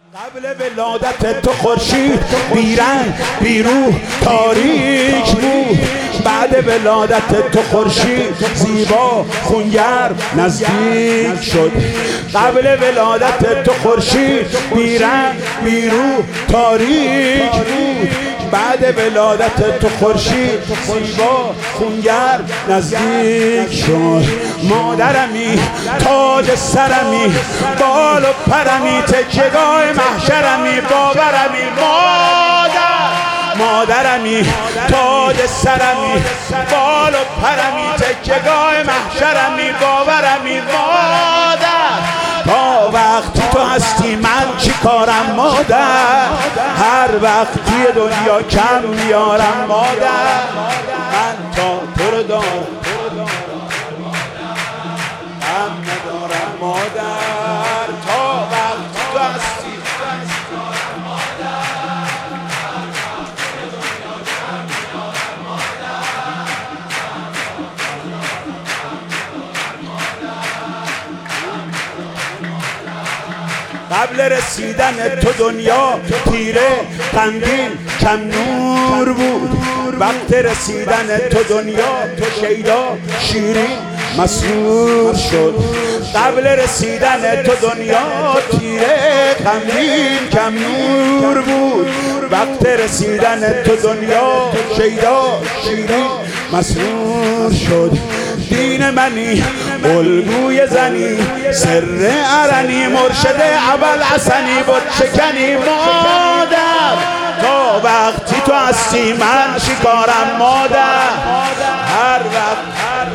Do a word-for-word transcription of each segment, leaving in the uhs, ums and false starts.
قبل ولادت تو خورشید بیرنگ بیروح تاریک بود، بعد ولادت تو خورشید زیبا خونگرم نزدیک شد. قبل ولادت تو خورشید بیرنگ بیروح تاریک بود، بعد ولادت تو خورشید زیبا خونگرم نزدیک شد. مادرمی تاج سرمی بال و پرمی تکیه‌گاه محشرمی باورمی. مادر مادرمی تاج سرمی بال و پرمی تکیه‌گاه محشرمی باورمی. مادر تا وقتی تو هستی من چی کارم مادر، هر وقت توی دنیا کم میارم مادر. من تا تو رو دارم غم ندارم مادر، تا وقتی تو هستی قبل رسیدن تو دنیا تیره غمگین کم نور بود، وقت رسیدن تو دنیا تو شیدا شیرین مسرور شد. قبل رسیدن تو دنیا تیره غمگین کم نور بود، وقت رسیدن تو دنیا شیدا شیرین مسرور شد. دین منی الگوی زنی سر ارنی مرشد ابوالحسنی بود شکنی. مادر تا وقتی تو هستی من چی کارم مادر، هر وقت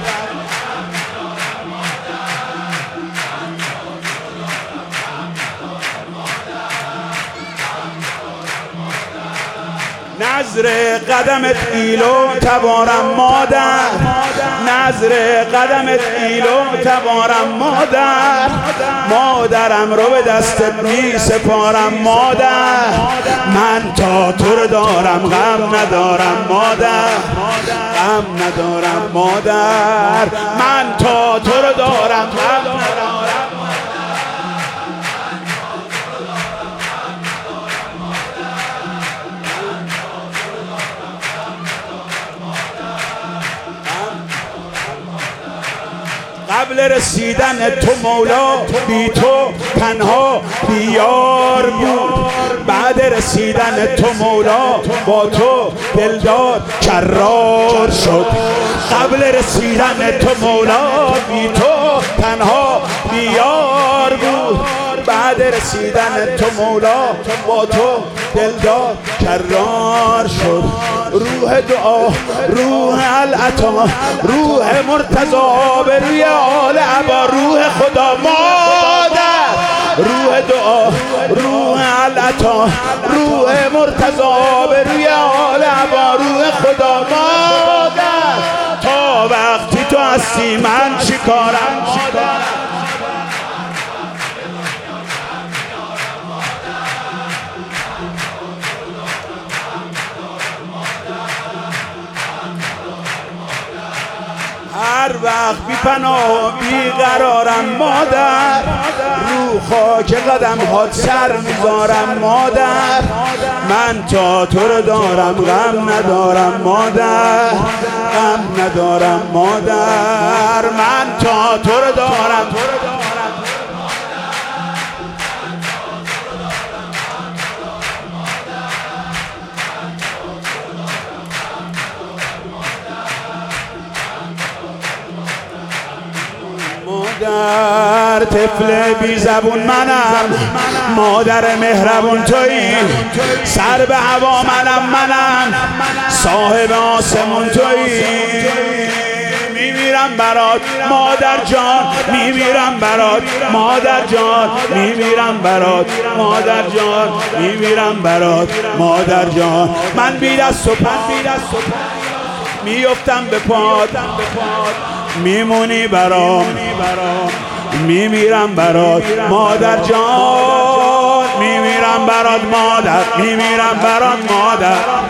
نظر قدمت ایلو تبارم مادر، نظر قدمت ایلو تبارم مادر. مادرم رو به دستت می سپارم مادر، من تا تو رو دارم غم ندارم مادر، غم ندارم مادر. من تا تو رو دارم غم ندارم. قبل رسیدن تو مولا بی تو تنها بیار بود، بعد رسیدن تو مولا با تو دلدار کرار شد. قبل رسیدن تو مولا بی تو تنها بیار بود، بعد رسیدن تو مولا با تو دلدار کرار شد. روح دعا روح العطا روح مرتضا به روی آل عبا روح خدا مادر. روح دعا روح العطا روح مرتضا به روی آل عبا روح خدا مادر. تا وقتی تو هستی من چی کارم مادر، هر وقت بی پناه و بی قرارم مادر، رو خاک قدم هات سر میذارم مادر. من تا تو رو دارم غم ندارم مادر، غم ندارم مادر. من تا تو رو دارم مادر. طفل بی زبون منم مادر مهربون تویی، سر به هوا منم منم صاحب آسمون تویی. میمیرم برات مادر جان میمیرم برات مادر جان میمیرم برات مادر جان میمیرم برات مادر جان. من بی دست و پا میفتم به پات میمونی برام، میمیرم برات مادر جان میمیرم برات مادر، میمیرم برات مادر.